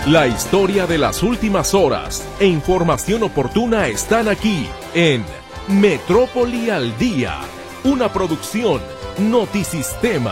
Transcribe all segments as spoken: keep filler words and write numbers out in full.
La historia de las últimas horas e información oportuna están aquí en Metrópoli al Día, una producción Notisistema.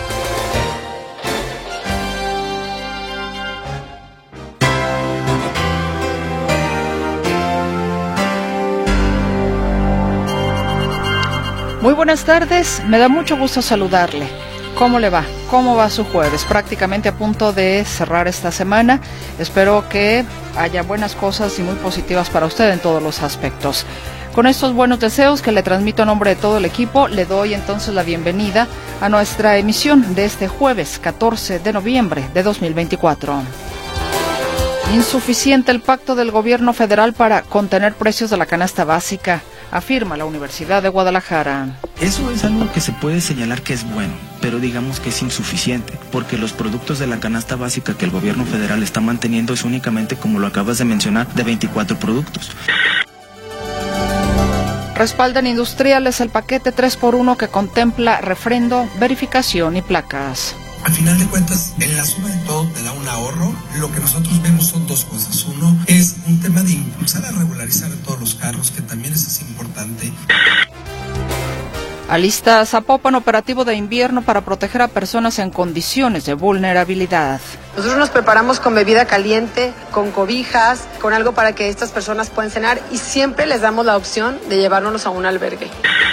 Muy buenas tardes, me da mucho gusto saludarle. ¿Cómo le va? ¿Cómo va su jueves? Prácticamente a punto de cerrar esta semana. Espero que haya buenas cosas y muy positivas para usted en todos los aspectos. Con estos buenos deseos que le transmito a nombre de todo el equipo, le doy entonces la bienvenida a nuestra emisión de este jueves catorce de noviembre de dos mil veinticuatro. Insuficiente el pacto del gobierno federal para contener precios de la canasta básica, afirma la Universidad de Guadalajara. Eso es algo que se puede señalar que es bueno, pero digamos que es insuficiente, porque los productos de la canasta básica que el gobierno federal está manteniendo es únicamente, como lo acabas de mencionar, de veinticuatro productos. Respaldan industriales el paquete tres por uno que contempla refrendo, verificación y placas. Al final de cuentas, en la suma de todo te da un ahorro. Lo que nosotros vemos son dos cosas. Uno es un tema de impulsar a regularizar todos los carros, que también es así importante. Alista Zapopan operativo de invierno para proteger a personas en condiciones de vulnerabilidad. Nosotros nos preparamos con bebida caliente, con cobijas, con algo para que estas personas puedan cenar y siempre les damos la opción de llevárnoslos a un albergue.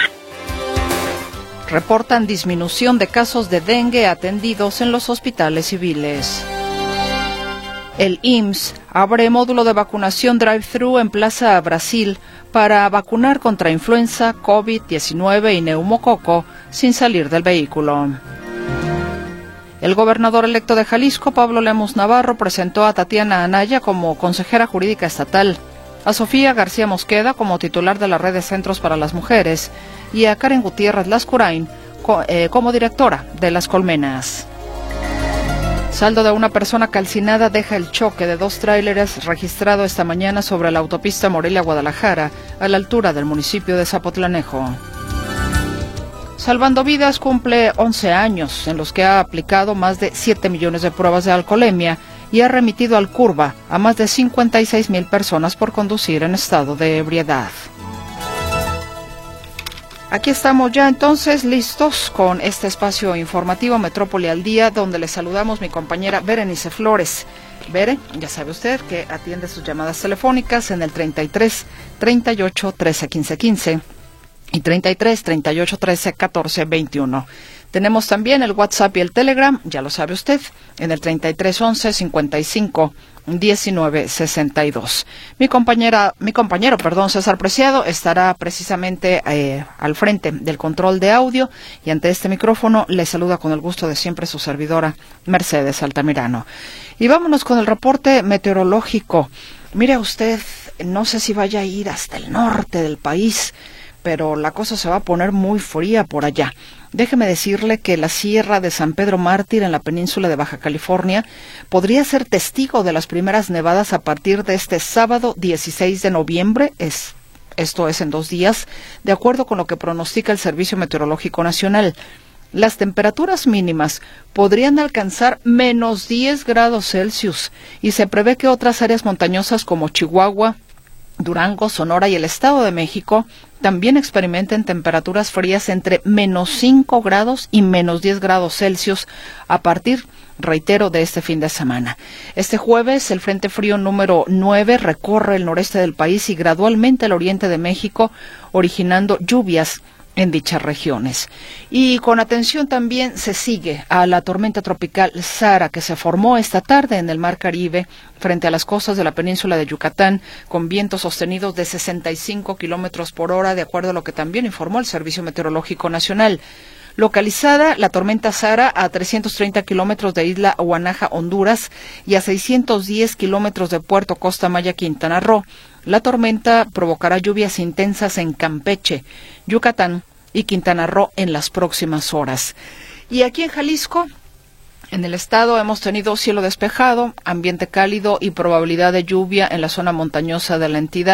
Reportan disminución de casos de dengue atendidos en los hospitales civiles. El I M S S abre módulo de vacunación drive-thru en Plaza Brasil para vacunar contra influenza, COVID diecinueve y neumococo sin salir del vehículo. El gobernador electo de Jalisco, Pablo Lemus Navarro, presentó a Tatiana Anaya como consejera jurídica estatal, a Sofía García Mosqueda como titular de la Red de Centros para las Mujeres y a Karen Gutiérrez Lascurain co eh, como directora de Las Colmenas. Saldo de una persona calcinada deja el choque de dos tráileres registrado esta mañana sobre la autopista Morelia-Guadalajara, a la altura del municipio de Zapotlanejo. Salvando Vidas cumple once años, en los que ha aplicado más de siete millones de pruebas de alcoholemia y ha remitido al CURVA a más de cincuenta y seis mil personas por conducir en estado de ebriedad. Aquí estamos ya entonces listos con este espacio informativo Metrópoli al Día, donde le saludamos mi compañera Berenice Flores. Bere, ya sabe usted que atiende sus llamadas telefónicas en el treinta y tres, treinta y ocho, trece, quince, quince y treinta y tres, treinta y ocho, trece, catorce, veintiuno. Tenemos también el WhatsApp y el Telegram, ya lo sabe usted, en el treinta y tres, once, cincuenta y cinco, diecinueve, sesenta y dos. Mi compañera, mi compañero, perdón, César Preciado, estará precisamente eh, al frente del control de audio y ante este micrófono le saluda con el gusto de siempre su servidora Mercedes Altamirano. Y vámonos con el reporte meteorológico. Mire usted, no sé si vaya a ir hasta el norte del país, pero la cosa se va a poner muy fría por allá. Déjeme decirle que la Sierra de San Pedro Mártir en la península de Baja California podría ser testigo de las primeras nevadas a partir de este sábado dieciséis de noviembre, es, esto es en dos días, de acuerdo con lo que pronostica el Servicio Meteorológico Nacional. Las temperaturas mínimas podrían alcanzar menos diez grados Celsius y se prevé que otras áreas montañosas como Chihuahua, Durango, Sonora y el Estado de México también experimenten temperaturas frías entre menos cinco grados y menos diez grados Celsius a partir, reitero, de este fin de semana. Este jueves, el Frente Frío número nueve recorre el noreste del país y gradualmente el oriente de México, originando lluvias en dichas regiones. Y con atención también se sigue a la tormenta tropical Sara, que se formó esta tarde en el Mar Caribe frente a las costas de la península de Yucatán, con vientos sostenidos de sesenta y cinco kilómetros por hora, de acuerdo a lo que también informó el Servicio Meteorológico Nacional. Localizada la tormenta Sara a trescientos treinta kilómetros de Isla Guanaja, Honduras, y a seiscientos diez kilómetros de Puerto Costa Maya, Quintana Roo. La tormenta provocará lluvias intensas en Campeche, Yucatán y Quintana Roo en las próximas horas. Y aquí en Jalisco, en el estado, hemos tenido cielo despejado, ambiente cálido y probabilidad de lluvia en la zona montañosa de la entidad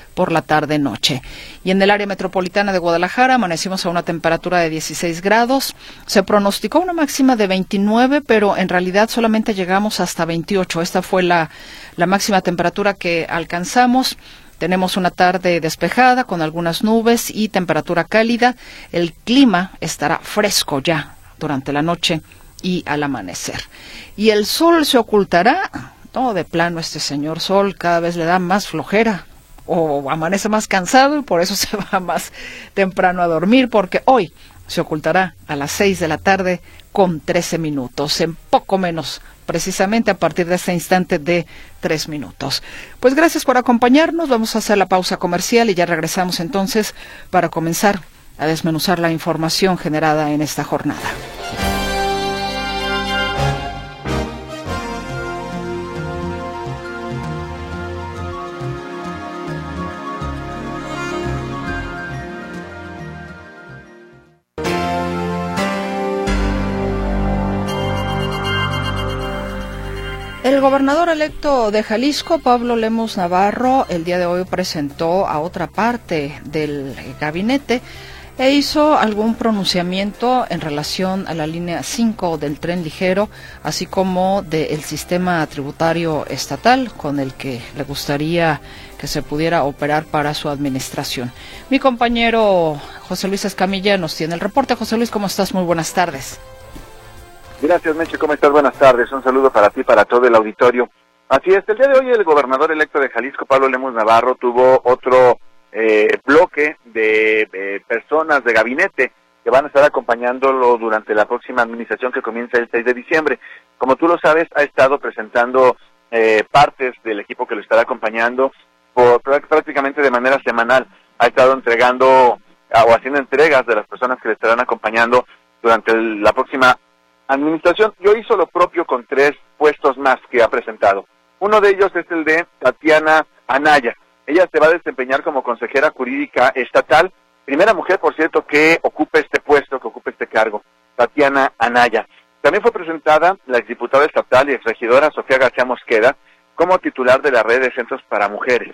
por la tarde-noche. Y en el área metropolitana de Guadalajara amanecimos a una temperatura de dieciséis grados. Se pronosticó una máxima de veintinueve, pero en realidad solamente llegamos hasta veintiocho. Esta fue la, la máxima temperatura que alcanzamos. Tenemos una tarde despejada con algunas nubes y temperatura cálida. El clima estará fresco ya durante la noche y al amanecer. Y el sol se ocultará. No, de plano este señor sol cada vez le da más flojera o amanece más cansado y por eso se va más temprano a dormir, porque hoy se ocultará a las seis de la tarde con trece minutos, en poco menos, precisamente a partir de este instante de tres minutos. Pues gracias por acompañarnos, vamos a hacer la pausa comercial y ya regresamos entonces para comenzar a desmenuzar la información generada en esta jornada. El gobernador electo de Jalisco, Pablo Lemus Navarro, el día de hoy presentó a otra parte del gabinete e hizo algún pronunciamiento en relación a la línea cinco del tren ligero, así como del sistema tributario estatal con el que le gustaría que se pudiera operar para su administración. Mi compañero José Luis Escamilla nos tiene el reporte. José Luis, ¿cómo estás? Muy buenas tardes. Gracias, Meche, ¿cómo estás? Buenas tardes, un saludo para ti y para todo el auditorio. Así es, el día de hoy el gobernador electo de Jalisco, Pablo Lemus Navarro, tuvo otro eh, bloque de eh, personas de gabinete que van a estar acompañándolo durante la próxima administración que comienza el seis de diciembre. Como tú lo sabes, ha estado presentando eh, partes del equipo que lo estará acompañando por, prácticamente de manera semanal. Ha estado entregando o haciendo entregas de las personas que le estarán acompañando durante el, la próxima administración. Yo hizo lo propio con tres puestos más que ha presentado. Uno de ellos es el de Tatiana Anaya. Ella se va a desempeñar como consejera jurídica estatal, primera mujer, por cierto, que ocupe este puesto, que ocupe este cargo, Tatiana Anaya. También fue presentada la exdiputada estatal y exregidora Sofía García Mosqueda como titular de la red de centros para mujeres.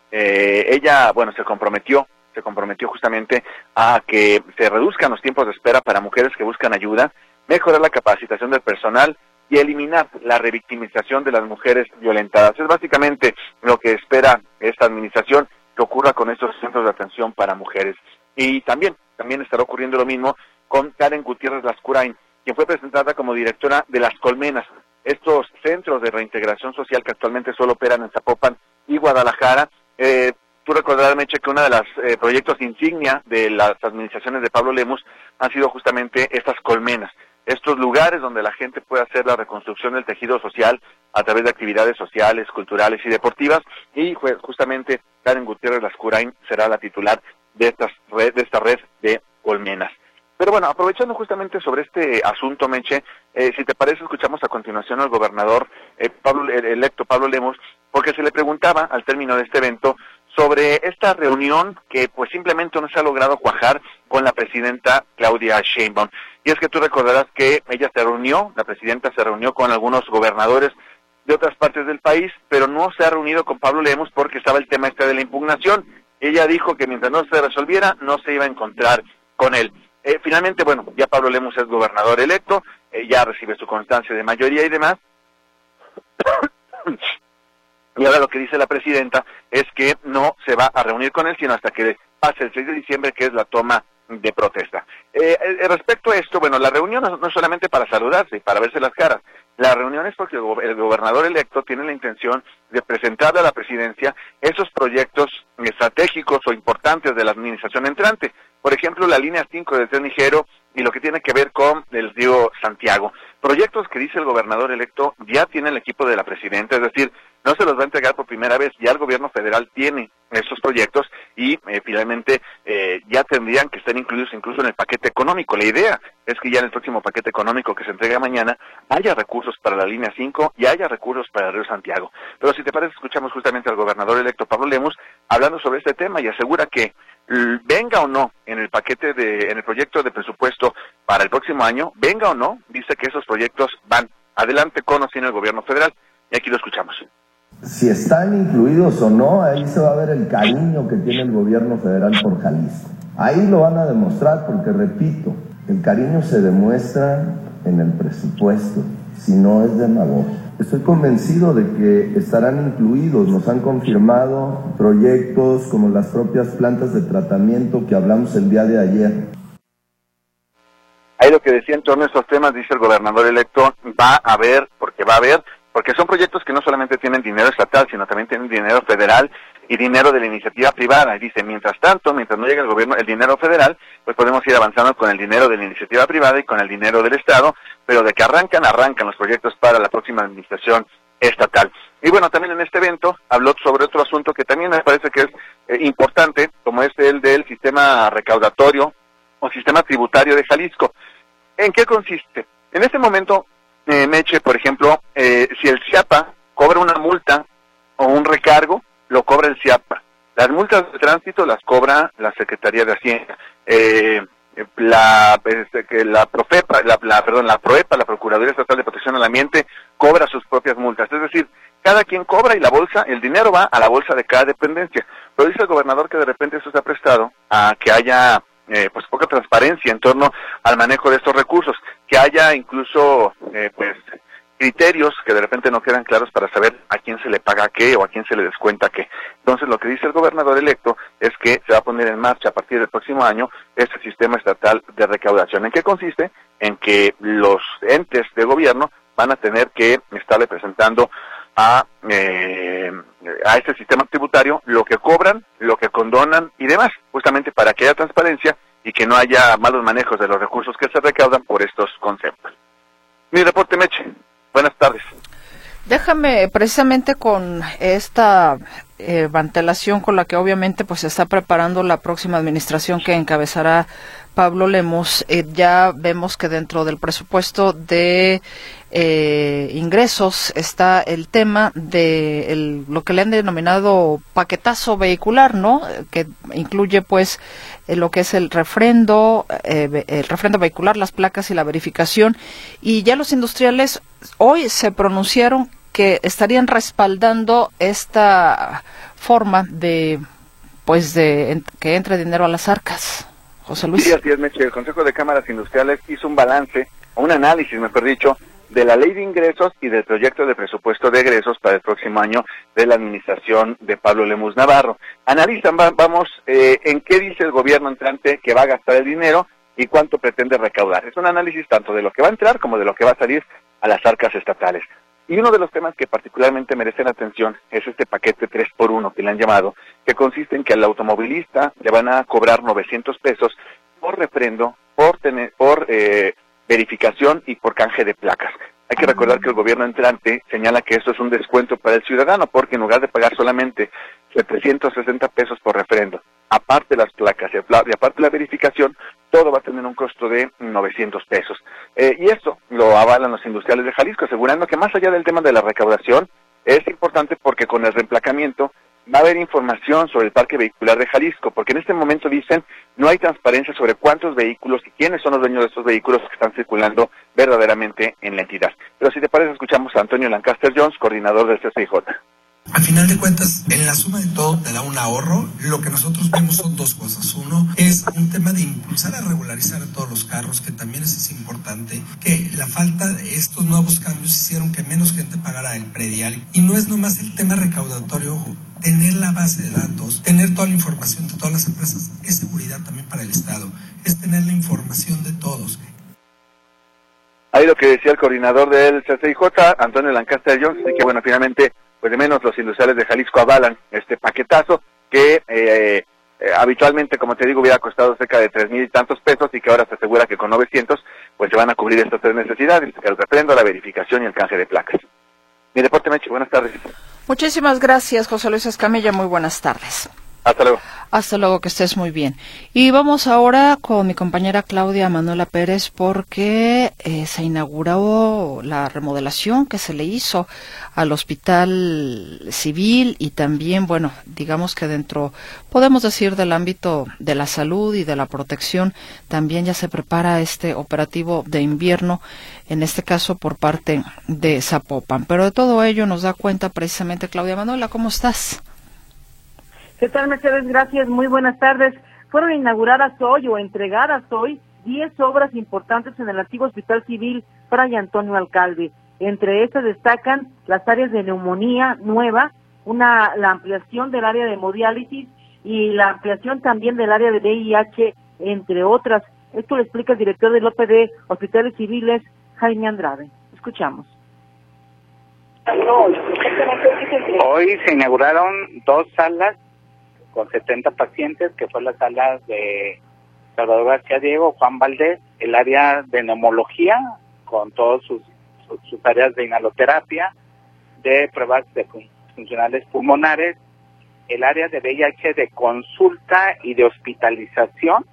Eh, ella, bueno, se comprometió, se comprometió justamente a que se reduzcan los tiempos de espera para mujeres que buscan ayuda, mejorar la capacitación del personal y eliminar la revictimización de las mujeres violentadas. Es básicamente lo que espera esta administración que ocurra con estos centros de atención para mujeres. Y también, también estará ocurriendo lo mismo con Karen Gutiérrez Lascurain, quien fue presentada como directora de Las Colmenas, estos centros de reintegración social que actualmente solo operan en Zapopan y Guadalajara. Eh, tú recordarás, Meche, que uno de los eh, proyectos insignia de las administraciones de Pablo Lemus han sido justamente estas colmenas, estos lugares donde la gente puede hacer la reconstrucción del tejido social a través de actividades sociales, culturales y deportivas, y justamente Karen Gutiérrez Lascurain será la titular de, estas red, de esta red de colmenas. Pero bueno, aprovechando justamente sobre este asunto, Meche, eh, si te parece, escuchamos a continuación al gobernador eh, Pablo, el electo Pablo Lemus, porque se le preguntaba al término de este evento sobre esta reunión que pues simplemente no se ha logrado cuajar con la presidenta Claudia Sheinbaum. Y es que tú recordarás que ella se reunió, la presidenta se reunió con algunos gobernadores de otras partes del país, pero no se ha reunido con Pablo Lemus porque estaba el tema este de la impugnación. Ella dijo que mientras no se resolviera, no se iba a encontrar con él. Eh, finalmente, bueno, ya Pablo Lemus es gobernador electo, eh, ya recibe su constancia de mayoría y demás. Y ahora lo que dice la presidenta es que no se va a reunir con él, sino hasta que pase el seis de diciembre, que es la toma de protesta. Eh, eh, respecto a esto, bueno, la reunión no, no es solamente para saludarse y para verse las caras. La reunión es porque el, go el gobernador electo tiene la intención de presentarle a la presidencia esos proyectos estratégicos o importantes de la administración entrante. Por ejemplo, la línea cinco del tren ligero y lo que tiene que ver con el río Santiago. Proyectos que dice el gobernador electo ya tiene el equipo de la presidenta, es decir, no se los va a entregar por primera vez, ya el gobierno federal tiene estos proyectos y eh, finalmente eh, ya tendrían que estar incluidos incluso en el paquete económico. La idea es que ya en el próximo paquete económico que se entrega mañana haya recursos para la línea cinco y haya recursos para el río Santiago. Pero si te parece, escuchamos justamente al gobernador electo Pablo Lemus hablando sobre este tema y asegura que venga o no en el paquete de, en el proyecto de presupuesto para el próximo año, venga o no, dice que esos proyectos van adelante con o sin el gobierno federal. Y aquí lo escuchamos. Si están incluidos o no, ahí se va a ver el cariño que tiene el gobierno federal por Jalisco. Ahí lo van a demostrar porque, repito, el cariño se demuestra en el presupuesto, si no es demagogia. Estoy convencido de que estarán incluidos, nos han confirmado proyectos como las propias plantas de tratamiento que hablamos el día de ayer. Ahí lo que decía en torno a estos temas, dice el gobernador electo, va a haber, porque va a haber, porque son proyectos que no solamente tienen dinero estatal, sino también tienen dinero federal y dinero de la iniciativa privada. Y dice, mientras tanto, mientras no llegue el gobierno, el dinero federal, pues podemos ir avanzando con el dinero de la iniciativa privada y con el dinero del Estado, pero de que arrancan, arrancan los proyectos para la próxima administración estatal. Y bueno, también en este evento habló sobre otro asunto que también me parece que es eh, importante, como es el del sistema recaudatorio o sistema tributario de Jalisco. ¿En qué consiste? En este momento, eh, Meche, por ejemplo, eh, si el CIAPA cobra una multa o un recargo, lo cobra el CIAPA. Las multas de tránsito las cobra la Secretaría de Hacienda. Eh, la, este, la Profepa, la, la, perdón, la Proepa, la Procuraduría Estatal de Protección al Ambiente, cobra sus propias multas. Es decir, cada quien cobra y la bolsa, el dinero va a la bolsa de cada dependencia. Pero dice el gobernador que de repente eso se ha prestado a que haya eh, pues poca transparencia en torno al manejo de estos recursos, que haya incluso eh, pues criterios que de repente no quedan claros para saber a quién se le paga qué o a quién se le descuenta qué. Entonces lo que dice el gobernador electo es que se va a poner en marcha a partir del próximo año este sistema estatal de recaudación. ¿En qué consiste? En que los entes de gobierno van a tener que estarle presentando a eh, a este sistema tributario lo que cobran, lo que condonan y demás, justamente para que haya transparencia y que no haya malos manejos de los recursos que se recaudan por estos conceptos. Mi reporte, Meche. Buenas tardes. Déjame, precisamente con esta eh, ventelación con la que obviamente pues se está preparando la próxima administración que encabezará Pablo Lemus, eh, ya vemos que dentro del presupuesto de eh, ingresos está el tema de el, lo que le han denominado paquetazo vehicular, ¿no? Que incluye pues eh, lo que es el refrendo, eh, el refrendo vehicular, las placas y la verificación. Y ya los industriales hoy se pronunciaron que estarían respaldando esta forma de pues de en, que entre dinero a las arcas. José Luis. Sí, así es, Meche. El Consejo de Cámaras Industriales hizo un balance, o un análisis, mejor dicho, de la Ley de Ingresos y del proyecto de presupuesto de egresos para el próximo año de la administración de Pablo Lemus Navarro. Analizan, va, vamos, eh, en qué dice el gobierno entrante que va a gastar el dinero y cuánto pretende recaudar. Es un análisis tanto de lo que va a entrar como de lo que va a salir a las arcas estatales. Y uno de los temas que particularmente merecen atención es este paquete tres por uno que le han llamado, que consiste en que al automovilista le van a cobrar novecientos pesos por refrendo, por tener, por eh, verificación y por canje de placas. Hay que recordar que el gobierno entrante señala que esto es un descuento para el ciudadano, porque en lugar de pagar solamente setecientos sesenta pesos por refrendo, aparte las placas y aparte la verificación, todo va a tener un costo de novecientos pesos. Eh, y esto lo avalan los industriales de Jalisco, asegurando que más allá del tema de la recaudación, es importante porque con el reemplacamiento va a haber información sobre el parque vehicular de Jalisco, porque en este momento dicen no hay transparencia sobre cuántos vehículos y quiénes son los dueños de estos vehículos que están circulando verdaderamente en la entidad. Pero si te parece, escuchamos a Antonio Lancaster Jones, coordinador del C C I J. Al final de cuentas, en la suma de todo te da un ahorro. Lo que nosotros vemos son dos cosas. Uno es un tema de impulsar a regularizar a todos los carros, que también es, es importante, que la falta de estos nuevos cambios hicieron que menos gente pagara el predial. Y no es nomás el tema recaudatorio, ojo, tener la base de datos, tener toda la información de todas las empresas, es seguridad también para el Estado, es tener la información de todos. Ahí lo que decía el coordinador del C C I J, Antonio Lancaster Jones, así que bueno, finalmente pues de menos los industriales de Jalisco avalan este paquetazo que eh, eh, habitualmente, como te digo, hubiera costado cerca de tres mil y tantos pesos y que ahora se asegura que con novecientos pues se van a cubrir estas tres necesidades, el refrendo, la verificación y el canje de placas. Mi reporte, Meche, buenas tardes. Muchísimas gracias, José Luis Escamilla, muy buenas tardes. Hasta luego. Hasta luego, que estés muy bien. Y vamos ahora con mi compañera Claudia Manuela Pérez porque eh, se inauguró la remodelación que se le hizo al Hospital Civil y también, bueno, digamos que dentro, podemos decir, del ámbito de la salud y de la protección, también ya se prepara este operativo de invierno, en este caso por parte de Zapopan. Pero de todo ello nos da cuenta precisamente Claudia Manuela. ¿Cómo estás? ¿Qué tal, Mercedes? Gracias, muy buenas tardes. Fueron inauguradas hoy o entregadas hoy diez obras importantes en el antiguo Hospital Civil Fray Antonio Alcalde. Entre estas destacan las áreas de neumonía nueva, una la ampliación del área de hemodiálisis y la ampliación también del área de V I H, entre otras. Esto lo explica el director del O P D Hospitales Civiles, Jaime Andrade. Escuchamos. Hoy se inauguraron dos salas con setenta pacientes, que fue la sala de Salvador García Diego, Juan Valdés, el área de neumología, con todas sus, sus, sus áreas de inhaloterapia, de pruebas de fun funcionales pulmonares, el área de V I H de consulta y de hospitalización,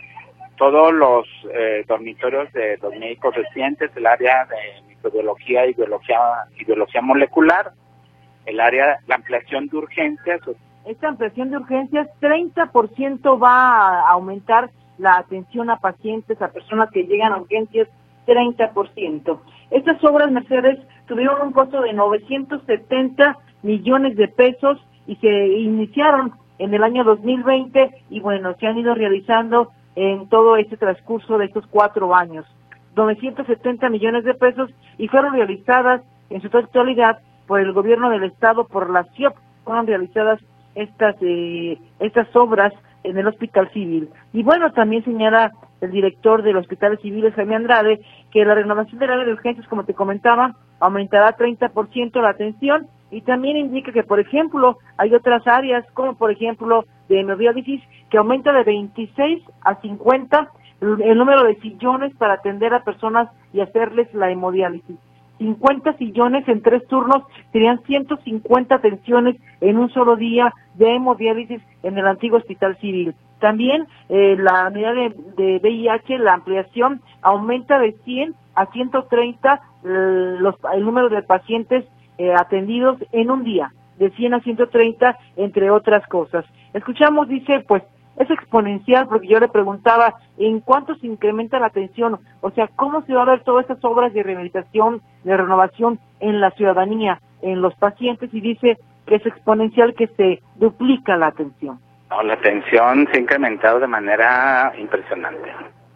todos los eh, dormitorios de los médicos residentes, el área de microbiología y biología, y biología molecular, el área, la ampliación de urgencias. Esta ampliación de urgencias, treinta por ciento va a aumentar la atención a pacientes, a personas que llegan a urgencias, treinta por ciento. Estas obras, Mercedes, tuvieron un costo de novecientos setenta millones de pesos y se iniciaron en el año dos mil veinte y bueno, se han ido realizando en todo este transcurso de estos cuatro años. novecientos setenta millones de pesos y fueron realizadas en su totalidad por el gobierno del estado, por la C I O P, fueron realizadas estas eh, estas obras en el Hospital Civil. Y bueno, también señala el director del Hospital Civil, Jaime Andrade, que la renovación del área de urgencias, como te comentaba, aumentará treinta por ciento la atención y también indica que, por ejemplo, hay otras áreas, como por ejemplo de hemodiálisis, que aumenta de veintiséis a cincuenta el número de sillones para atender a personas y hacerles la hemodiálisis. cincuenta sillones en tres turnos, serían ciento cincuenta atenciones en un solo día de hemodiálisis en el antiguo Hospital Civil. También eh, la unidad de, de V I H, la ampliación, aumenta de cien a ciento treinta eh, los, el número de pacientes eh, atendidos en un día, de cien a ciento treinta, entre otras cosas. Escuchamos, dice, pues, es exponencial, porque yo le preguntaba en cuánto se incrementa la atención, o sea, cómo se va a ver todas estas obras de rehabilitación, de renovación en la ciudadanía, en los pacientes, y dice que es exponencial, que se duplica la atención. No, la atención se ha incrementado de manera impresionante.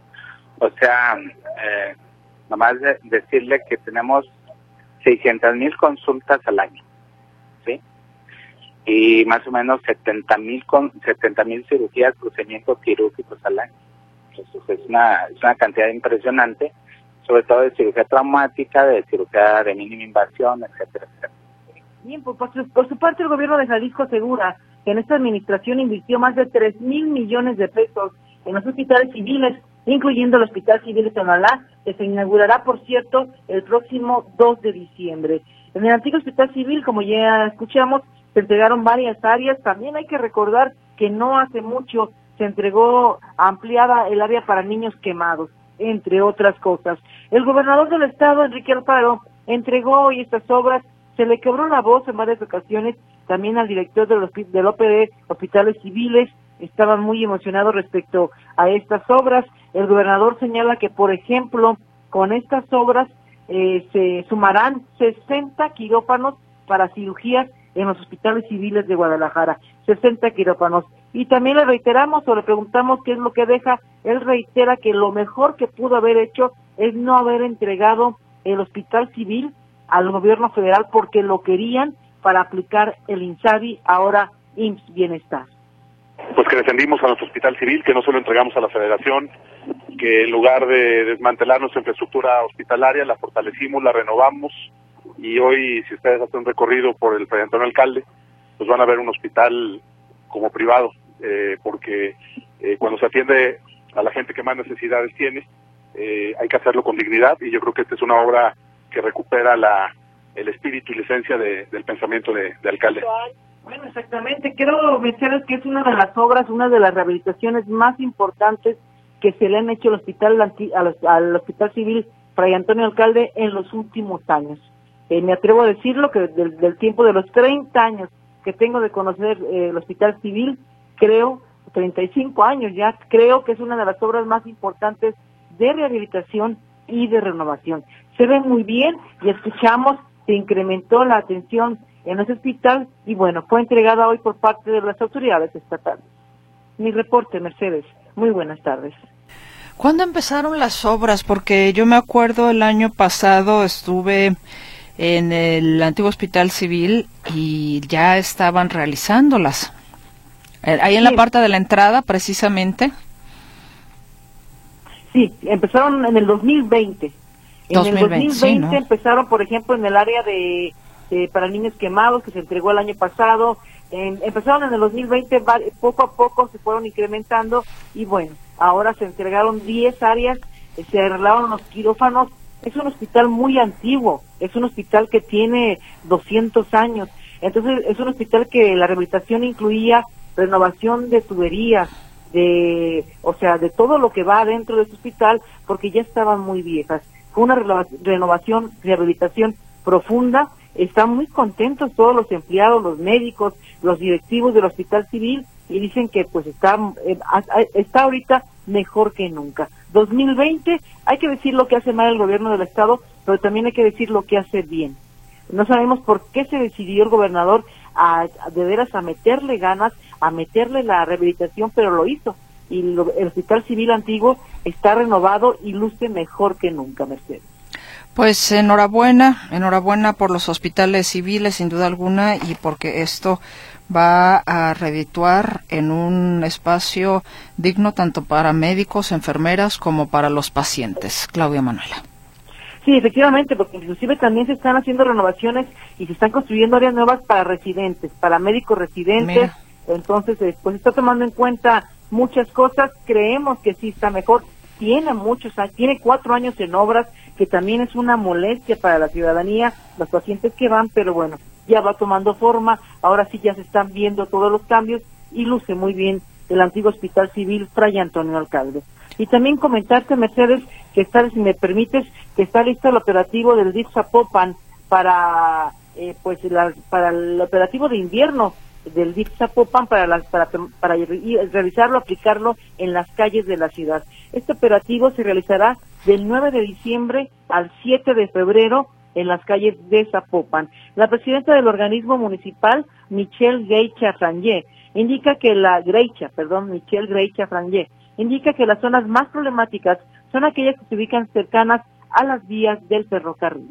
O sea, eh, nomás de decirle que tenemos seiscientas mil consultas al año, ¿sí? Y más o menos setenta mil con setenta mil cirugías, procedimientos quirúrgicos al año. Entonces es una, es una cantidad impresionante, sobre todo de cirugía traumática, de cirugía de mínima invasión, etcétera, etcétera. Bien, por, por, su, por su parte el gobierno de Jalisco asegura que en esta administración invirtió más de tres mil millones de pesos en los hospitales civiles, incluyendo el Hospital Civil de Tonalá, que se inaugurará, por cierto, el próximo dos de diciembre. En el antiguo Hospital Civil, como ya escuchamos, se entregaron varias áreas. También hay que recordar que no hace mucho se entregó ampliada el área para niños quemados, entre otras cosas. El gobernador del estado, Enrique Alfaro, entregó hoy estas obras. Se le quebró la voz en varias ocasiones también al director del, del O P D Hospitales Civiles. Estaban muy emocionados respecto a estas obras. El gobernador señala que, por ejemplo, con estas obras eh, se sumarán sesenta quirófanos para cirugías en los hospitales civiles de Guadalajara, sesenta quirófanos. Y también le reiteramos o le preguntamos qué es lo que deja. Él reitera que lo mejor que pudo haber hecho es no haber entregado el Hospital Civil al gobierno federal, porque lo querían para aplicar el INSABI, ahora I M S S Bienestar. Pues que defendimos a nuestro Hospital Civil, que no se lo entregamos a la Federación, que en lugar de desmantelar nuestra infraestructura hospitalaria, la fortalecimos, la renovamos, y hoy, si ustedes hacen un recorrido por el Fray Antonio Alcalde, pues van a ver un hospital como privado, eh, porque eh, cuando se atiende a la gente que más necesidades tiene, eh, hay que hacerlo con dignidad, y yo creo que esta es una obra que recupera la el espíritu y la esencia de, del pensamiento de, de Alcalde. Bueno, exactamente. Quiero mencionar que es una de las obras, una de las rehabilitaciones más importantes que se le han hecho al hospital, al Hospital Civil Fray Antonio Alcalde en los últimos años. Eh, me atrevo a decirlo que del, del tiempo de los treinta años que tengo de conocer eh, el Hospital Civil, creo, treinta y cinco años ya, creo que es una de las obras más importantes de rehabilitación y de renovación. Se ve muy bien y escuchamos, se incrementó la atención en ese hospital y bueno, fue entregada hoy por parte de las autoridades estatales. Mi reporte, Mercedes. Muy buenas tardes. ¿Cuándo empezaron las obras? Porque yo me acuerdo el año pasado estuve en el antiguo Hospital Civil y ya estaban realizándolas. Ahí en sí. La parte de la entrada, precisamente. Sí, empezaron en el dos mil veinte. En dos mil veinte, el dos mil veinte sí, ¿no? Empezaron, por ejemplo, en el área de, de para niños quemados, que se entregó el año pasado. En, empezaron en el dos mil veinte, poco a poco se fueron incrementando y bueno, ahora se entregaron diez áreas, se arreglaron los quirófanos. Es un hospital muy antiguo, es un hospital que tiene doscientos años, entonces es un hospital que la rehabilitación incluía renovación de tuberías, de, o sea, de todo lo que va adentro de este hospital, porque ya estaban muy viejas. Fue una renovación, rehabilitación profunda. Están muy contentos todos los empleados, los médicos, los directivos del Hospital Civil y dicen que pues está eh, está ahorita mejor que nunca. dos mil veinte, hay que decir lo que hace mal el gobierno del estado, pero también hay que decir lo que hace bien. No sabemos por qué se decidió el gobernador a, a de veras a meterle ganas, a meterle la rehabilitación, pero lo hizo. Y lo, el Hospital Civil antiguo está renovado y luce mejor que nunca, Mercedes. Pues enhorabuena, enhorabuena por los hospitales civiles, sin duda alguna, y porque esto va a redituar en un espacio digno tanto para médicos, enfermeras, como para los pacientes. Claudia Manuela. Sí, efectivamente, porque inclusive también se están haciendo renovaciones y se están construyendo áreas nuevas para residentes, para médicos residentes. Mira. Entonces, pues está tomando en cuenta muchas cosas. Creemos que sí está mejor. Tiene muchos años, tiene cuatro años en obras, que también es una molestia para la ciudadanía, los pacientes que van, pero bueno, ya va tomando forma, ahora sí ya se están viendo todos los cambios y luce muy bien el antiguo Hospital Civil Fray Antonio Alcalde. Y también comentarte, Mercedes, que está, si me permites, que está listo el operativo del D I F Zapopan para, eh, pues, la, para el operativo de invierno del D I F Zapopan para, las, para, para realizarlo, aplicarlo en las calles de la ciudad. Este operativo se realizará del nueve de diciembre al siete de febrero en las calles de Zapopan. La presidenta del organismo municipal, Michelle Greicha Frangé, indica que la Greicha, perdón, Michelle Greicha Frangé, indica que las zonas más problemáticas son aquellas que se ubican cercanas a las vías del ferrocarril.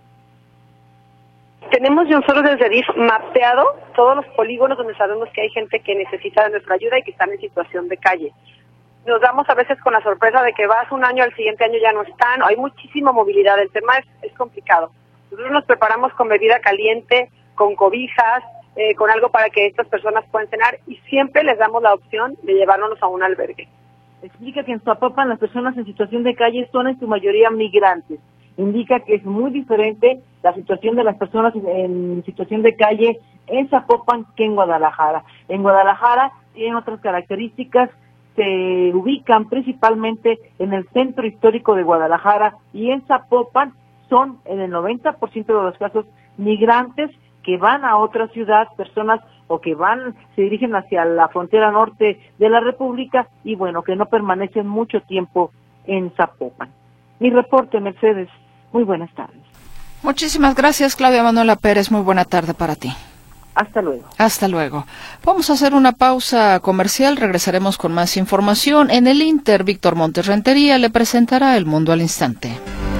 Tenemos nosotros desde D I F mapeado todos los polígonos donde sabemos que hay gente que necesita de nuestra ayuda y que están en situación de calle. Nos damos a veces con la sorpresa de que vas un año, al siguiente año ya no están, hay muchísima movilidad, el tema es, es complicado. Nosotros nos preparamos con bebida caliente, con cobijas, eh, con algo para que estas personas puedan cenar y siempre les damos la opción de llevárnoslos a un albergue. Explica que en Zapopan las personas en situación de calle son en su mayoría migrantes. Indica que es muy diferente la situación de las personas en situación de calle en Zapopan que en Guadalajara. En Guadalajara tienen otras características, se ubican principalmente en el centro histórico de Guadalajara y en Zapopan son en el noventa por ciento de los casos migrantes que van a otra ciudad, personas o que van, se dirigen hacia la frontera norte de la República y bueno, que no permanecen mucho tiempo en Zapopan. Mi reporte, Mercedes. Muy buenas tardes. Muchísimas gracias, Claudia Manuela Pérez. Muy buena tarde para ti. Hasta luego. Hasta luego. Vamos a hacer una pausa comercial. Regresaremos con más información. En el Inter, Víctor Montes Rentería le presentará El Mundo al Instante.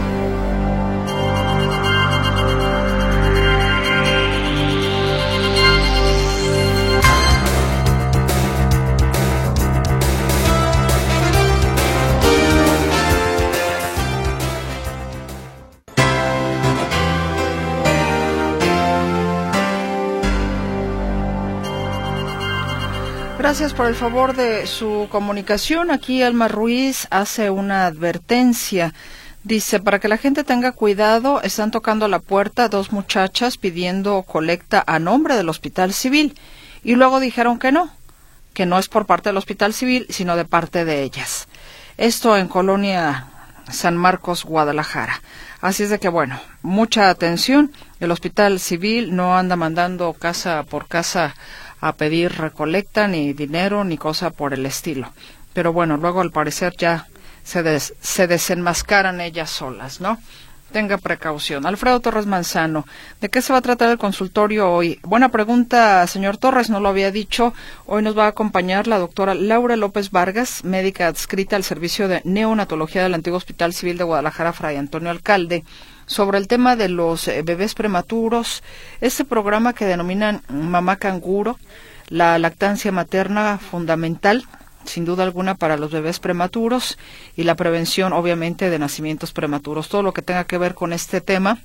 Gracias por el favor de su comunicación. Aquí Alma Ruiz hace una advertencia. Dice, para que la gente tenga cuidado, están tocando la puerta dos muchachas pidiendo colecta a nombre del Hospital Civil y luego dijeron que no, que no es por parte del Hospital Civil, sino de parte de ellas. Esto en Colonia San Marcos, Guadalajara. Así es de que, bueno, mucha atención. El Hospital Civil no anda mandando casa por casa a pedir recolecta, ni dinero, ni cosa por el estilo. Pero bueno, luego al parecer ya se, des, se desenmascaran ellas solas, ¿no? Tenga precaución. Alfredo Torres Manzano, ¿de qué se va a tratar el consultorio hoy? Buena pregunta, señor Torres, no lo había dicho. Hoy nos va a acompañar la doctora Laura López Vargas, médica adscrita al Servicio de Neonatología del antiguo Hospital Civil de Guadalajara, Fray Antonio Alcalde, sobre el tema de los eh, bebés prematuros, este programa que denominan Mamá Canguro, la lactancia materna fundamental, sin duda alguna, para los bebés prematuros y la prevención, obviamente, de nacimientos prematuros. Todo lo que tenga que ver con este tema,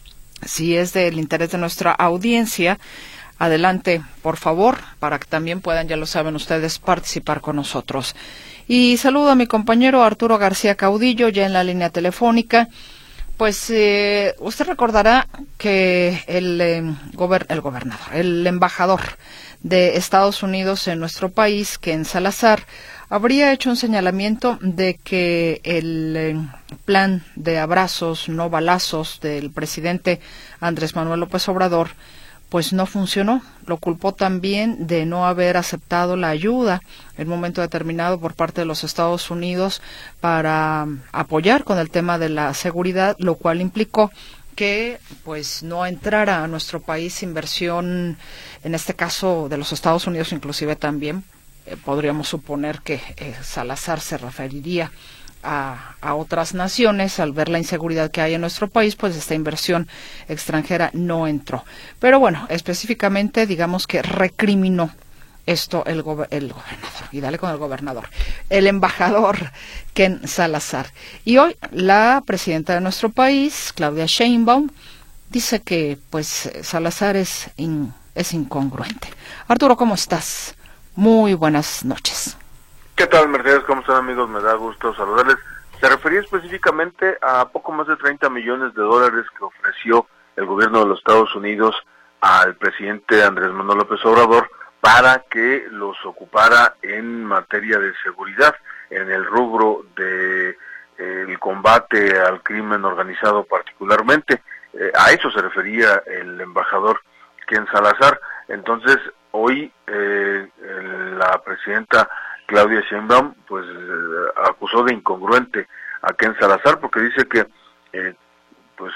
si es del interés de nuestra audiencia, adelante, por favor, para que también puedan, ya lo saben ustedes, participar con nosotros. Y saludo a mi compañero Arturo García Caudillo, ya en la línea telefónica. Pues eh, usted recordará que el, eh, gober el gobernador, el embajador de Estados Unidos en nuestro país, Ken Salazar, habría hecho un señalamiento de que el eh, plan de abrazos, no balazos, del presidente Andrés Manuel López Obrador, pues no funcionó. Lo culpó también de no haber aceptado la ayuda en un momento determinado por parte de los Estados Unidos para apoyar con el tema de la seguridad, lo cual implicó que pues no entrara a nuestro país inversión, en este caso de los Estados Unidos inclusive también, eh, podríamos suponer que eh, Salazar se referiría A, a otras naciones. Al ver la inseguridad que hay en nuestro país, pues esta inversión extranjera no entró. Pero bueno, específicamente digamos que recriminó esto el, go el gobernador, y dale con el gobernador, el embajador Ken Salazar. Y hoy la presidenta de nuestro país, Claudia Sheinbaum, dice que pues Salazar es, in, es incongruente. Arturo, ¿cómo estás? Muy buenas noches. ¿Qué tal, Mercedes? ¿Cómo están, amigos? Me da gusto saludarles. Se refería específicamente a poco más de treinta millones de dólares que ofreció el gobierno de los Estados Unidos al presidente Andrés Manuel López Obrador para que los ocupara en materia de seguridad, en el rubro de eh, el combate al crimen organizado particularmente. Eh, a eso se refería el embajador Ken Salazar. Entonces, hoy eh, la presidenta Claudia Sheinbaum pues eh, acusó de incongruente a Ken Salazar porque dice que eh, pues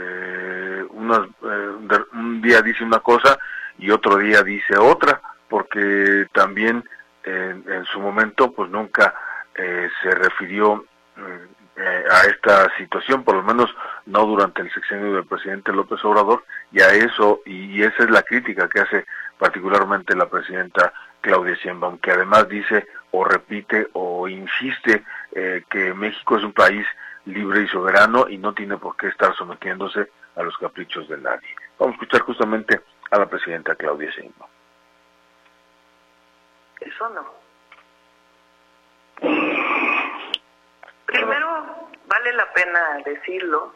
eh, unas, eh, de, un día dice una cosa y otro día dice otra, porque también eh, en su momento pues nunca eh, se refirió eh, a esta situación, por lo menos no durante el sexenio del presidente López Obrador, y a eso, y, y esa es la crítica que hace particularmente la presidenta Claudia Sheinbaum, que además dice o repite o insiste eh, que México es un país libre y soberano y no tiene por qué estar sometiéndose a los caprichos de nadie. Vamos a escuchar justamente a la presidenta Claudia Sheinbaum. Eso no. Primero, vale la pena decirlo,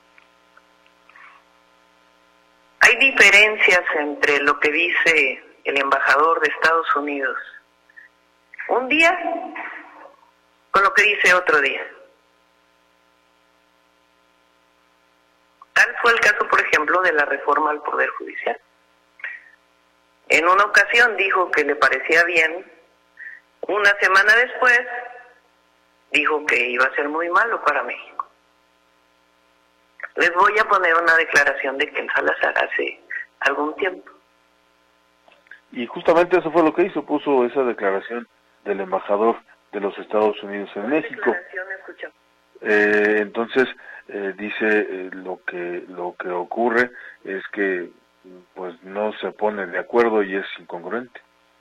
hay diferencias entre lo que dice el embajador de Estados Unidos un día con lo que dice otro día. Tal fue el caso, por ejemplo, de la reforma al Poder Judicial. En una ocasión dijo que le parecía bien, una semana después dijo que iba a ser muy malo para México. Les voy a poner una declaración de Ken Salazar hace algún tiempo. Y justamente eso fue lo que hizo, puso esa declaración del embajador de los Estados Unidos en México. Eh, entonces eh, dice eh, lo que lo que ocurre es que pues no se pone de acuerdo y es incongruente.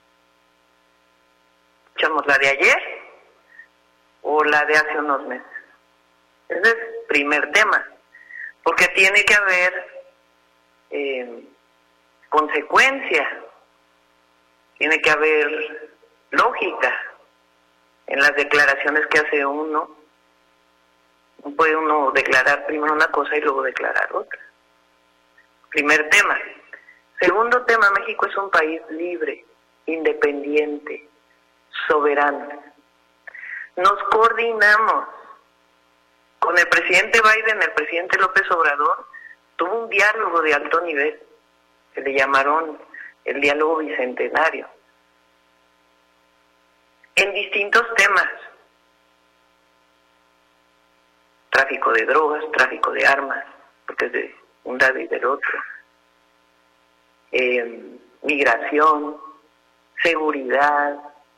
¿Escuchamos la de ayer o la de hace unos meses? Ese es el primer tema, porque tiene que haber eh, consecuencia, tiene que haber lógica en las declaraciones que hace uno No puede uno declarar primero una cosa y luego declarar otra. Primer tema. Segundo tema, México es un país libre, independiente, soberano. Nos coordinamos. Con el presidente Biden, el presidente López Obrador tuvo un diálogo de alto nivel, que le llamaron el diálogo bicentenario, en distintos temas. Tráfico de drogas, tráfico de armas, porque es de un lado y del otro. Eh, migración, seguridad.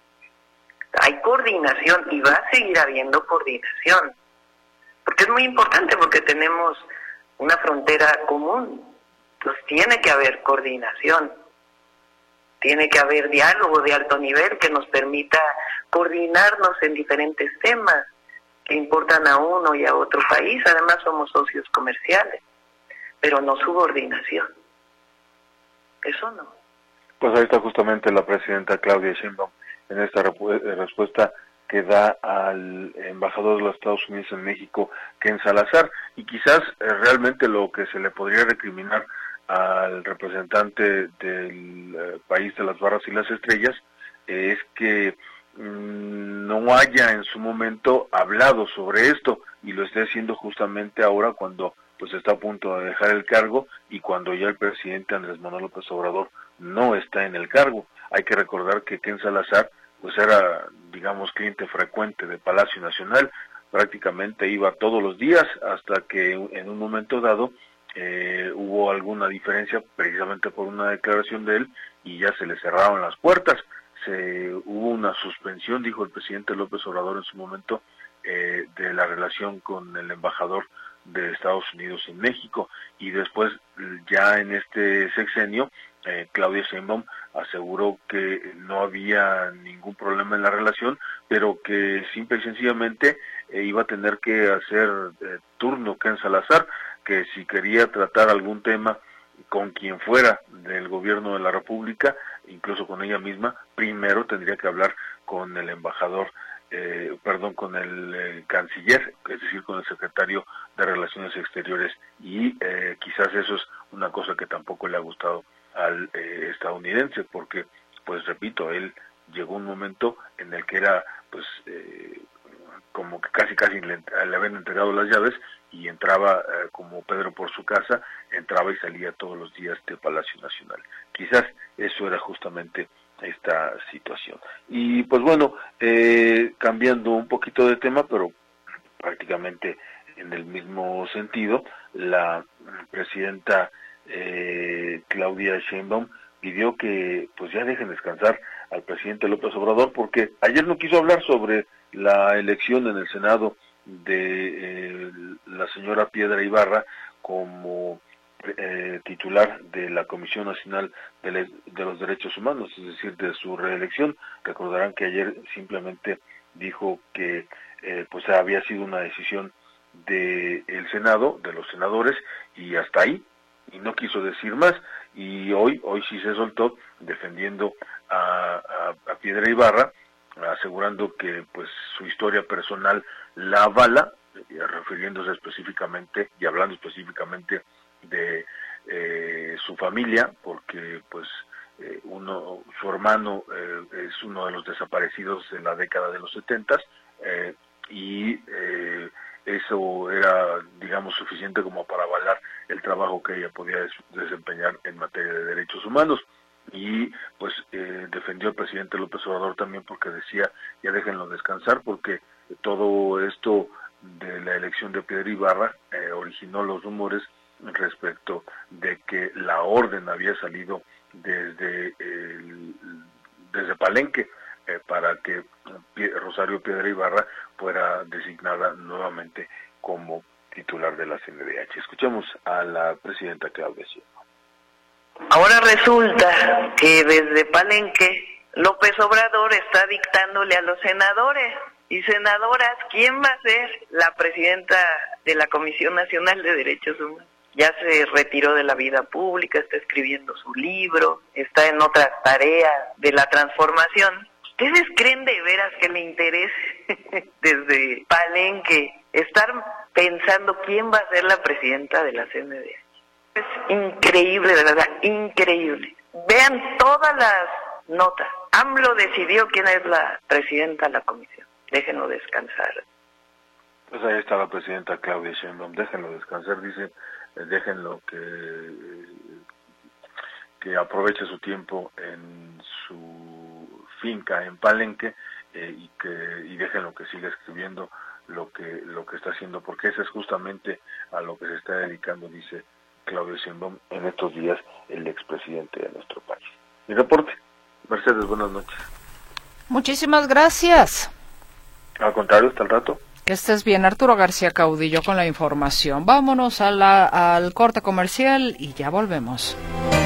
Hay coordinación y va a seguir habiendo coordinación. Porque es muy importante, porque tenemos una frontera común. Entonces tiene que haber coordinación. Tiene que haber diálogo de alto nivel que nos permita coordinarnos en diferentes temas que importan a uno y a otro país. Además somos socios comerciales, pero no subordinación. Eso no. Pues ahí está justamente la presidenta Claudia Sheinbaum en esta repu- respuesta que da al embajador de los Estados Unidos en México, Ken Salazar, y quizás eh, realmente lo que se le podría recriminar al representante del eh, país de las barras y las estrellas eh, es que mmm, no haya en su momento hablado sobre esto y lo esté haciendo justamente ahora cuando pues está a punto de dejar el cargo y cuando ya el presidente Andrés Manuel López Obrador no está en el cargo. Hay que recordar que Ken Salazar pues era, digamos, cliente frecuente de Palacio Nacional, prácticamente iba todos los días hasta que en un momento dado eh, hubo alguna diferencia precisamente por una declaración de él y ya se le cerraron las puertas. Se hubo una suspensión, dijo el presidente López Obrador en su momento, eh, de la relación con el embajador de Estados Unidos en México, y después ya en este sexenio eh, Claudia Sheinbaum aseguró que no había ningún problema en la relación, pero que simple y sencillamente eh, iba a tener que hacer eh, turno Ken Salazar, que si quería tratar algún tema con quien fuera del gobierno de la República, incluso con ella misma, primero tendría que hablar con el embajador, eh, perdón, con el eh, canciller, es decir, con el secretario de Relaciones Exteriores, y eh, quizás eso es una cosa que tampoco le ha gustado al eh, estadounidense, porque, pues repito, él llegó un momento en el que era, pues, eh, como que casi casi le, le habían entregado las llaves y entraba eh, como Pedro por su casa, entraba y salía todos los días de Palacio Nacional. Quizás eso era justamente esta situación. Y pues bueno, eh, cambiando un poquito de tema, pero prácticamente en el mismo sentido, la presidenta eh, Claudia Sheinbaum pidió que pues ya dejen descansar al presidente López Obrador, porque ayer no quiso hablar sobre la elección en el Senado de eh, la señora Piedra Ibarra como eh, titular de la Comisión Nacional de, Le- de los Derechos Humanos, es decir, de su reelección. Recordarán que ayer simplemente dijo que eh, pues había sido una decisión del Senado, de los senadores, y hasta ahí, y no quiso decir más, y hoy hoy sí se soltó defendiendo a, a, a Piedra Ibarra, asegurando que pues su historia personal la avala, eh, refiriéndose específicamente y hablando específicamente de eh, su familia, porque pues eh, uno su hermano eh, es uno de los desaparecidos en la década de los setentas, eh, y eh, eso era, digamos, suficiente como para avalar el trabajo que ella podía des- desempeñar en materia de derechos humanos. Y pues eh, defendió al presidente López Obrador también porque decía, ya déjenlo descansar, porque todo esto de la elección de Piedra Ibarra eh, originó los rumores respecto de que la orden había salido desde el, desde Palenque eh, para que Rosario Piedra Ibarra fuera designada nuevamente como titular de la C N D H. Escuchemos a la presidenta Claudia Sheinbaum. Ahora resulta que desde Palenque López Obrador está dictándole a los senadores y senadoras quién va a ser la presidenta de la Comisión Nacional de Derechos Humanos. Ya se retiró de la vida pública, está escribiendo su libro, está en otras tareas de la transformación. ¿Ustedes creen de veras que le interese desde Palenque estar pensando quién va a ser la presidenta de la C N D H. Es increíble, de verdad, increíble. Vean todas las notas. AMLO decidió quién es la presidenta de la comisión. Déjenlo descansar. Pues ahí está la presidenta Claudia Sheinbaum. Déjenlo descansar, dice, eh, déjenlo que, que aproveche su tiempo en su finca en Palenque eh, y que y déjenlo que siga escribiendo lo que lo que está haciendo, porque eso es justamente a lo que se está dedicando, dice Claudia Sheinbaum, en estos días el expresidente de nuestro país. Mi reporte. Mercedes, buenas noches. Muchísimas gracias. Al contrario, hasta el rato. Que estés bien, Arturo García Caudillo con la información. Vámonos a la, al corte comercial y ya volvemos.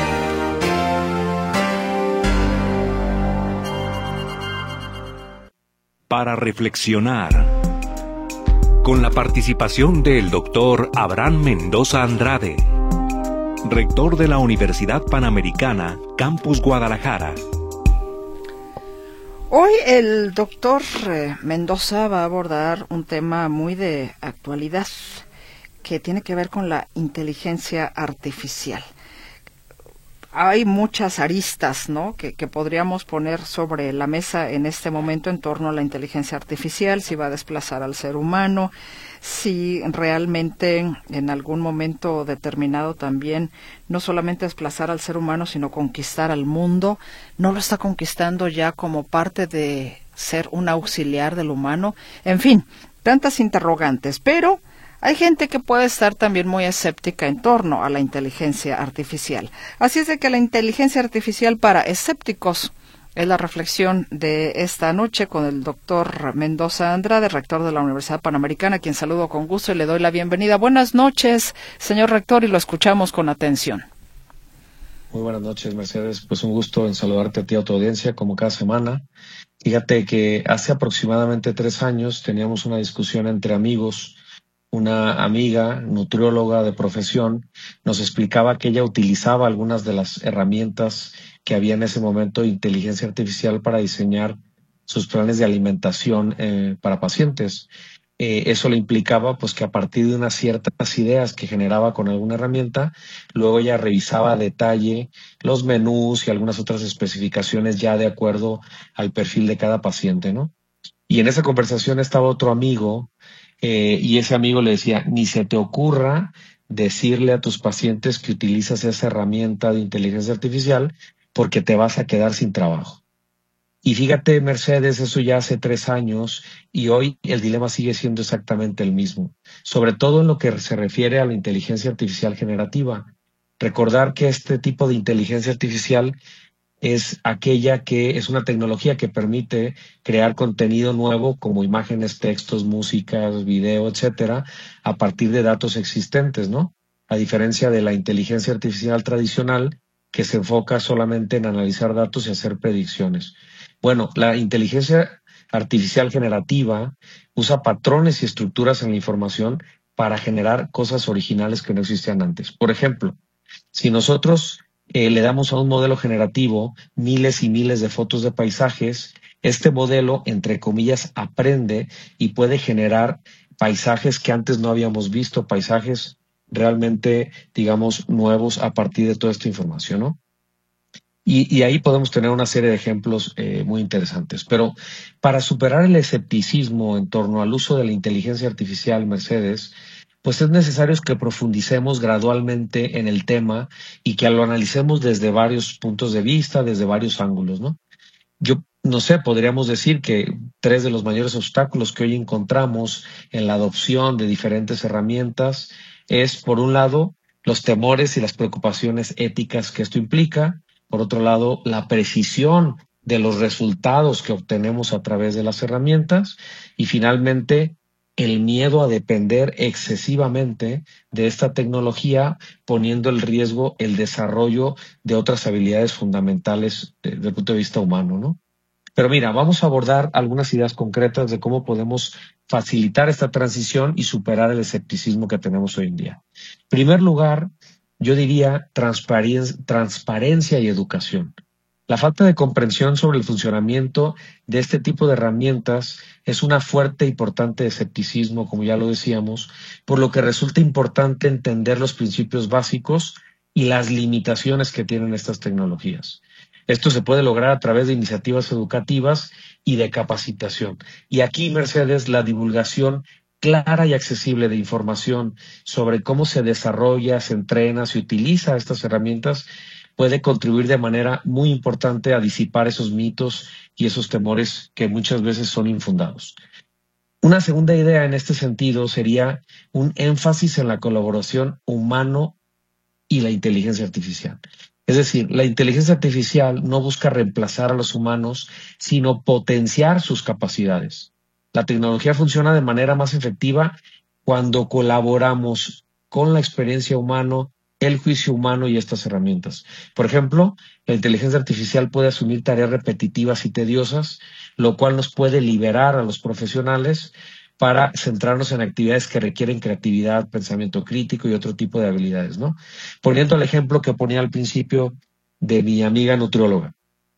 Para reflexionar, con la participación del doctor Abraham Mendoza Andrade, rector de la Universidad Panamericana, Campus Guadalajara. Hoy el doctor eh, Mendoza va a abordar un tema muy de actualidad que tiene que ver con la inteligencia artificial. Hay muchas aristas, ¿no?, que, que podríamos poner sobre la mesa en este momento en torno a la inteligencia artificial, si va a desplazar al ser humano, si realmente en algún momento determinado también no solamente desplazar al ser humano, sino conquistar al mundo. ¿No lo está conquistando ya como parte de ser un auxiliar del humano? En fin, tantas interrogantes, pero hay gente que puede estar también muy escéptica en torno a la inteligencia artificial. Así es de que la inteligencia artificial para escépticos es la reflexión de esta noche con el doctor Mendoza Andrade, rector de la Universidad Panamericana, a quien saludo con gusto y le doy la bienvenida. Buenas noches, señor rector, y lo escuchamos con atención. Muy buenas noches, Mercedes. Pues un gusto en saludarte a ti, a tu audiencia, como cada semana. Fíjate que hace aproximadamente tres años teníamos una discusión entre amigos. Una amiga, nutrióloga de profesión, nos explicaba que ella utilizaba algunas de las herramientas que había en ese momento de inteligencia artificial para diseñar sus planes de alimentación eh, para pacientes. Eh, eso le implicaba pues que a partir de unas ciertas ideas que generaba con alguna herramienta, luego ella revisaba a detalle los menús y algunas otras especificaciones ya de acuerdo al perfil de cada paciente, ¿no? Y en esa conversación estaba otro amigo eh, y ese amigo le decía, ni se te ocurra decirle a tus pacientes que utilizas esa herramienta de inteligencia artificial porque te vas a quedar sin trabajo. Y fíjate, Mercedes, eso ya hace tres años y hoy el dilema sigue siendo exactamente el mismo, sobre todo en lo que se refiere a la inteligencia artificial generativa. Recordar que este tipo de inteligencia artificial es aquella que es una tecnología que permite crear contenido nuevo como imágenes, textos, músicas, video, etcétera, a partir de datos existentes, ¿no? A diferencia de la inteligencia artificial tradicional que se enfoca solamente en analizar datos y hacer predicciones. Bueno, la inteligencia artificial generativa usa patrones y estructuras en la información para generar cosas originales que no existían antes. Por ejemplo, si nosotros eh, le damos a un modelo generativo miles y miles de fotos de paisajes, este modelo, entre comillas, aprende y puede generar paisajes que antes no habíamos visto, paisajes realmente, digamos, nuevos a partir de toda esta información, ¿no? Y, y ahí podemos tener una serie de ejemplos eh, muy interesantes. Pero para superar el escepticismo en torno al uso de la inteligencia artificial, Mercedes, pues es necesario que profundicemos gradualmente en el tema y que lo analicemos desde varios puntos de vista, desde varios ángulos, ¿no? Yo no sé, podríamos decir que tres de los mayores obstáculos que hoy encontramos en la adopción de diferentes herramientas es, por un lado, los temores y las preocupaciones éticas que esto implica. Por otro lado, la precisión de los resultados que obtenemos a través de las herramientas. Y finalmente, el miedo a depender excesivamente de esta tecnología, poniendo en riesgo el desarrollo de otras habilidades fundamentales desde el punto de vista humano, ¿no? Pero mira, vamos a abordar algunas ideas concretas de cómo podemos facilitar esta transición y superar el escepticismo que tenemos hoy en día. En primer lugar, yo diría transparencia, transparencia y educación. La falta de comprensión sobre el funcionamiento de este tipo de herramientas es una fuerte y importante escepticismo, como ya lo decíamos, por lo que resulta importante entender los principios básicos y las limitaciones que tienen estas tecnologías. Esto se puede lograr a través de iniciativas educativas y de capacitación. Y aquí, Mercedes, la divulgación clara y accesible de información sobre cómo se desarrolla, se entrena, se utiliza estas herramientas puede contribuir de manera muy importante a disipar esos mitos y esos temores que muchas veces son infundados. Una segunda idea en este sentido sería un énfasis en la colaboración humano y la inteligencia artificial. Es decir, la inteligencia artificial no busca reemplazar a los humanos, sino potenciar sus capacidades. La tecnología funciona de manera más efectiva cuando colaboramos con la experiencia humana, el juicio humano y estas herramientas. Por ejemplo, la inteligencia artificial puede asumir tareas repetitivas y tediosas, lo cual nos puede liberar a los profesionales para centrarnos en actividades que requieren creatividad, pensamiento crítico y otro tipo de habilidades, ¿no? Poniendo el ejemplo que ponía al principio de mi amiga nutrióloga.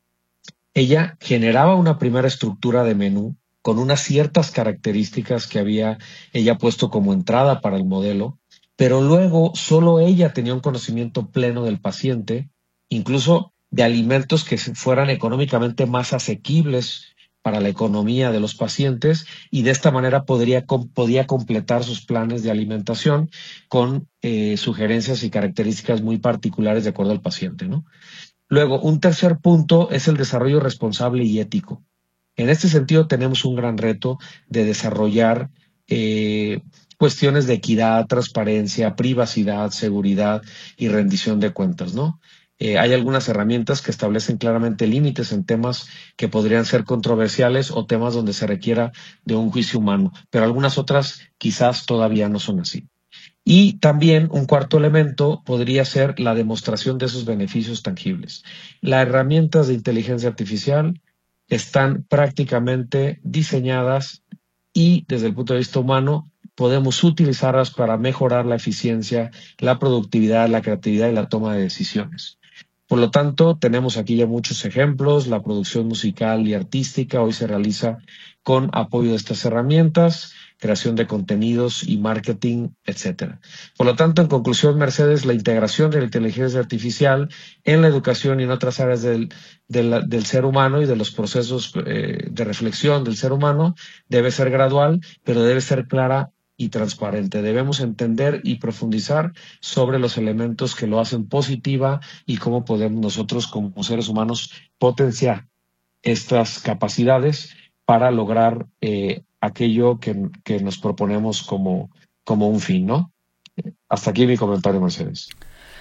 Ella generaba una primera estructura de menú con unas ciertas características que había ella puesto como entrada para el modelo, pero luego solo ella tenía un conocimiento pleno del paciente, incluso de alimentos que fueran económicamente más asequibles para la economía de los pacientes, y de esta manera podría, podía completar sus planes de alimentación con eh, sugerencias y características muy particulares de acuerdo al paciente, ¿no? Luego, un tercer punto es el desarrollo responsable y ético. En este sentido, tenemos un gran reto de desarrollar eh, cuestiones de equidad, transparencia, privacidad, seguridad y rendición de cuentas, ¿no? Eh, hay algunas herramientas que establecen claramente límites en temas que podrían ser controversiales o temas donde se requiera de un juicio humano, pero algunas otras quizás todavía no son así. Y también un cuarto elemento podría ser la demostración de esos beneficios tangibles. Las herramientas de inteligencia artificial están prácticamente diseñadas y desde el punto de vista humano podemos utilizarlas para mejorar la eficiencia, la productividad, la creatividad y la toma de decisiones. Por lo tanto, tenemos aquí ya muchos ejemplos. La producción musical y artística hoy se realiza con apoyo de estas herramientas, creación de contenidos y marketing, etcétera. Por lo tanto, en conclusión, Mercedes, la integración de la inteligencia artificial en la educación y en otras áreas del, del, del ser humano y de los procesos eh, de reflexión del ser humano debe ser gradual, pero debe ser clara y transparente. Debemos entender y profundizar sobre los elementos que lo hacen positiva y cómo podemos nosotros como seres humanos potenciar estas capacidades para lograr eh, aquello que, que nos proponemos como, como un fin, ¿no? Hasta aquí mi comentario, Mercedes.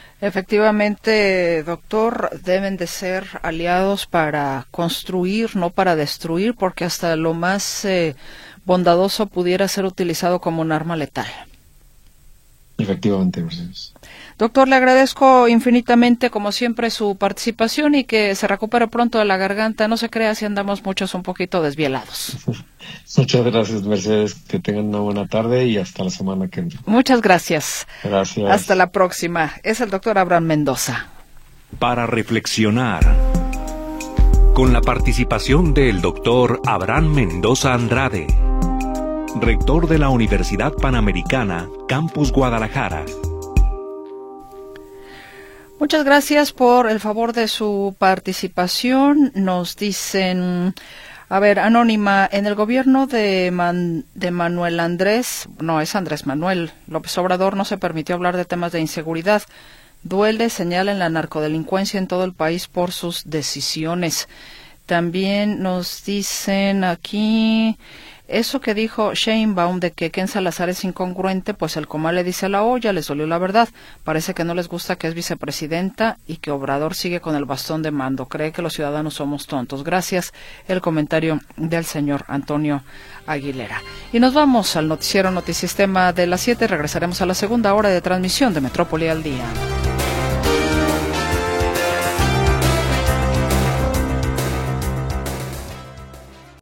Efectivamente, doctor, deben de ser aliados para construir, no para destruir, porque hasta lo más eh, bondadoso pudiera ser utilizado como un arma letal. Efectivamente, Mercedes. Doctor, le agradezco infinitamente, como siempre, su participación y que se recupere pronto de la garganta. No se crea si andamos muchos un poquito desvielados. Muchas gracias, Mercedes. Que tengan una buena tarde y hasta la semana que viene. Muchas gracias. Gracias. Hasta la próxima. Es el doctor Abraham Mendoza. Para reflexionar, con la participación del doctor Abraham Mendoza Andrade, rector de la Universidad Panamericana, Campus Guadalajara. Muchas gracias por el favor de su participación. Nos dicen, a ver, Anónima, en el gobierno de, Man, de Manuel Andrés, no, es Andrés Manuel López Obrador, no se permitió hablar de temas de inseguridad. Duele, señalan la narcodelincuencia en todo el país por sus decisiones. También nos dicen aquí, eso que dijo Sheinbaum de que Ken Salazar es incongruente, pues el comal le dice a la olla, les dolió la verdad. Parece que no les gusta que es vicepresidenta y que Obrador sigue con el bastón de mando. Cree que los ciudadanos somos tontos. Gracias, el comentario del señor Antonio Aguilera. Y nos vamos al noticiero Notisistema de las siete. Regresaremos a la segunda hora de transmisión de Metrópoli al Día.